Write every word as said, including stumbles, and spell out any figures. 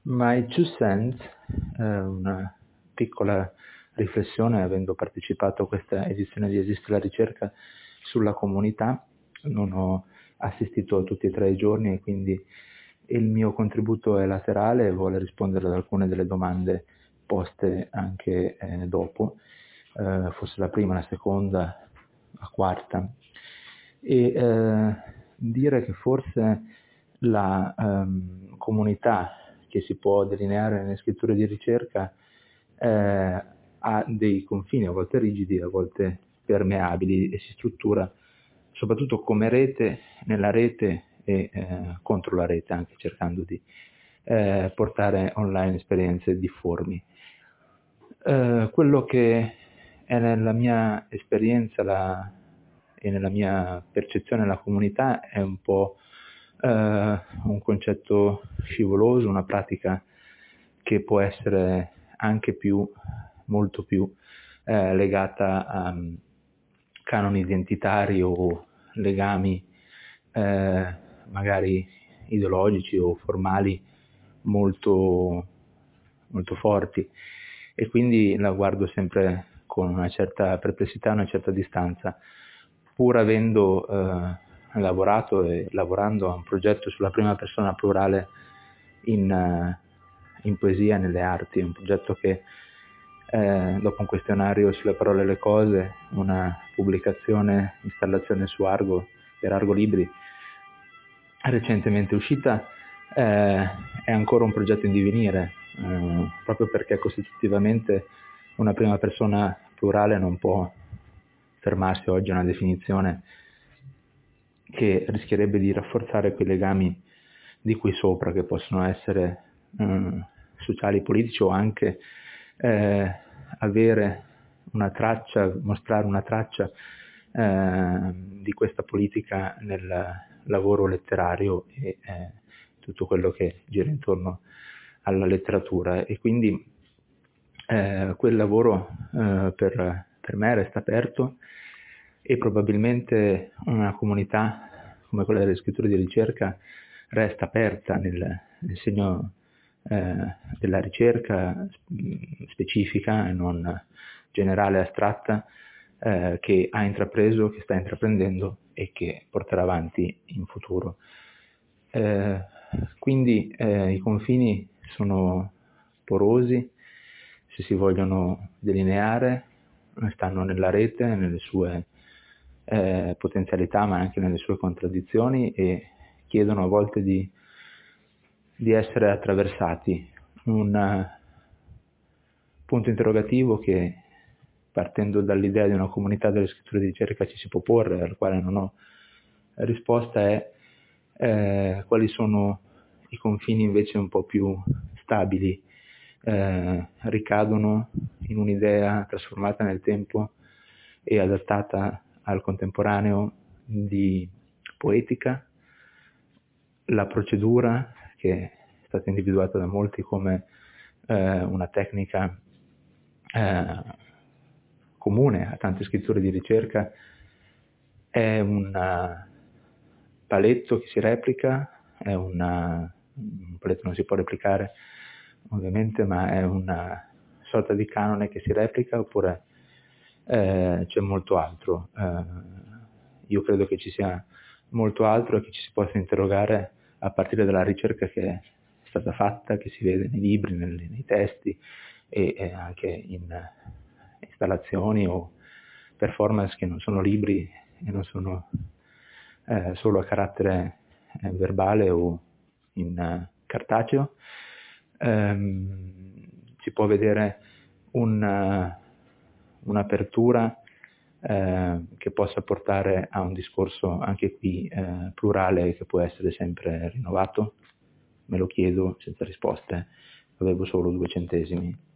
My two cents, eh, una piccola riflessione, avendo partecipato a questa edizione di Esiste la ricerca sulla comunità. Non ho assistito a tutti e tre i giorni e quindi il mio contributo è laterale e vuole rispondere ad alcune delle domande poste anche eh, dopo, eh, forse la prima, la seconda, la quarta, e eh, dire che forse la ehm, comunità che si può delineare nelle scritture di ricerca eh, ha dei confini a volte rigidi, a volte permeabili, e si struttura soprattutto come rete, nella rete e eh, contro la rete, anche cercando di eh, portare online esperienze difformi. Eh, quello che è nella mia esperienza la, e nella mia percezione della comunità è un po' eh, un concetto scivoloso, una pratica che può essere anche più, molto più eh, legata a um, canoni identitari o legami eh, magari ideologici o formali molto, molto forti, e quindi la guardo sempre con una certa perplessità, una certa distanza, pur avendo eh, lavorato e lavorando a un progetto sulla prima persona plurale in, uh, in poesia e nelle arti, un progetto che eh, dopo un questionario sulle parole e le cose, una pubblicazione, installazione su Argo, per Argo Libri, recentemente uscita, eh, è ancora un progetto in divenire, eh, proprio perché costitutivamente una prima persona plurale non può fermarsi oggi a una definizione che rischierebbe di rafforzare quei legami di qui sopra, che possono essere eh, sociali, politici, o anche eh, avere una traccia, mostrare una traccia eh, di questa politica nel lavoro letterario e eh, tutto quello che gira intorno alla letteratura. E quindi eh, quel lavoro eh, per, per me resta aperto, e probabilmente una comunità come quella delle scritture di ricerca resta aperta nel, nel segno eh, della ricerca specifica e non generale, astratta, eh, che ha intrapreso, che sta intraprendendo e che porterà avanti in futuro. Eh, quindi eh, i confini sono porosi, se si vogliono delineare, stanno nella rete, nelle sue eh, potenzialità, ma anche nelle sue contraddizioni, e chiedono a volte di, di essere attraversati. Un uh, punto interrogativo che, partendo dall'idea di una comunità delle scritture di ricerca, ci si può porre, al quale non ho risposta, è eh, quali sono i confini invece un po' più stabili, eh, ricadono in un'idea trasformata nel tempo e adattata al contemporaneo di poetica, la procedura, che è stata individuata da molti come eh, una tecnica eh, comune a tante scritture di ricerca, è un paletto che si replica, è una, un paletto non si può replicare ovviamente, ma è una sorta di canone che si replica, oppure eh, c'è molto altro. Eh, io credo che ci sia molto altro e che ci si possa interrogare a partire dalla ricerca che è stata fatta, che si vede nei libri, nei, nei testi e, e anche in installazioni o performance che non sono libri e non sono eh, solo a carattere eh, verbale o in eh, cartaceo. Ehm, si può vedere un, uh, un'apertura eh, che possa portare a un discorso anche qui eh, plurale, che può essere sempre rinnovato? Me lo chiedo senza risposte, avevo solo due centesimi.